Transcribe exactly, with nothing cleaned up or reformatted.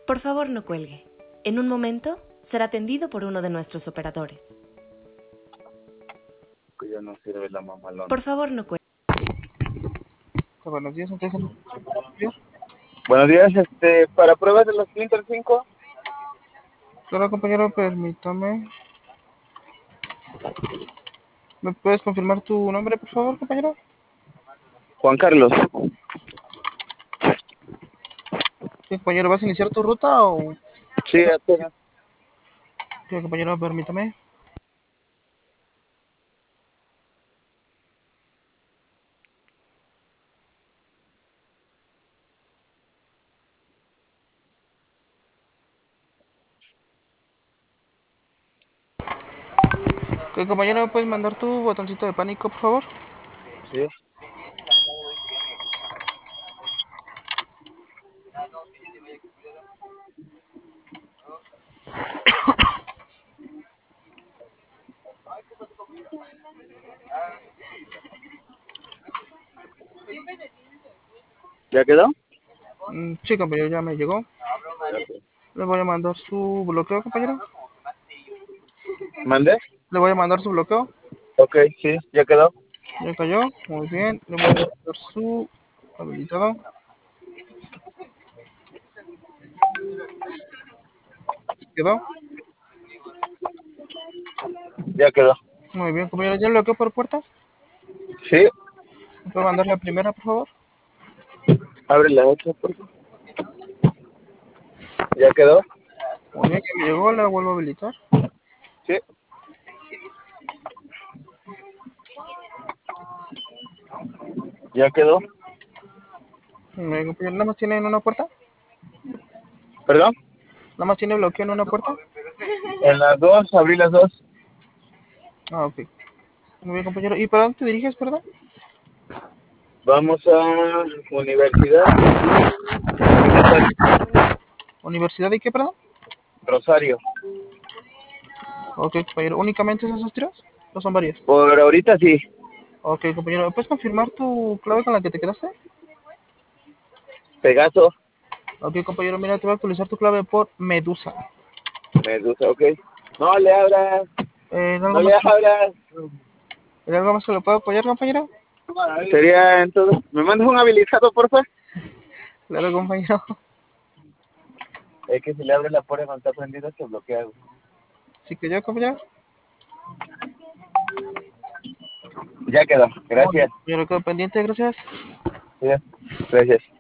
Por favor, no cuelgue. En un momento será atendido por uno de nuestros operadores. Que ya no sirve la mamalona. Por favor, no cuelgue. Buenos días, ¿en qué se puede ayudar? Buenos días, este, para pruebas de los Splinter cinco. Claro, compañero, permítame. ¿Me puedes confirmar tu nombre, por favor, compañero? Juan Carlos. Sí, compañero, ¿vas a iniciar tu ruta o...? Sí, apenas. Sí, compañero, permítame. Ok, compañero, ¿me puedes mandar tu botoncito de pánico, por favor? Sí. ¿Ya quedó? Mm, sí, compañero, ya me llegó. Le voy a mandar su bloqueo, compañero. ¿Mandé? Le voy a mandar su bloqueo. Ok, sí, ya quedó. Ya cayó, muy bien. Le voy a mandar su habilitado. ¿Quedó? Ya quedó. Muy bien, compañero, ¿ya bloqueó por puertas? Sí, ¿Me puede mandar la primera, por favor? abre la otra, por favor. ¿Ya quedó? Muy bien, ya me llegó, la vuelvo a habilitar. Sí. ¿Ya quedó? Muy bien, compañero, ¿nada más tiene en una puerta? ¿Perdón? ¿Nada más tiene bloqueo en una puerta? En las dos, abrí las dos. Ah, ok. Muy bien, compañero. ¿Y para dónde te diriges, perdón? Vamos a Universidad y Rosario. ¿Universidad y qué, perdón? Rosario. Ok, compañero. ¿Únicamente esos dos tiros? ¿O son varios? Por ahorita sí. Ok, compañero. ¿Me puedes confirmar tu clave con la que te quedaste? Pegaso. Ok, compañero. Mira, te voy a actualizar tu clave por Medusa. Medusa, ok. No le abras. Eh, ¿en algo No más le que, abras. ¿en algo más que lo puedo apoyar, compañero? Sería entonces. ¿Me mandas un habilitado, por favor? Claro, compañero. Es que si le abres la puerta cuando está prendido se bloquea. Sí que yo, compañero. Ya quedó. Muy bien, Gracias. compañero. Quedo pendiente, gracias. Sí, gracias.